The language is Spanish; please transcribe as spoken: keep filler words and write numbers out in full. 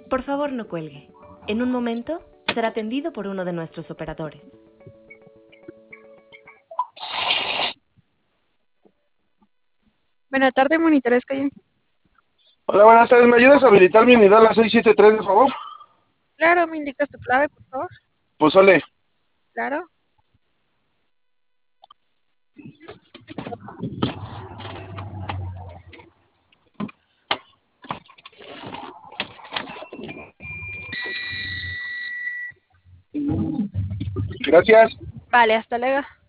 Por favor, no cuelgue. En un momento será atendido por uno de nuestros operadores. Buenas tardes, monitores Calle. Hola, buenas tardes. ¿Me ayudas a habilitar mi unidad a la seiscientos setenta y tres, por favor? Claro, ¿me indicas tu clave, por favor? Pues ole. Claro. Gracias. Vale, hasta luego.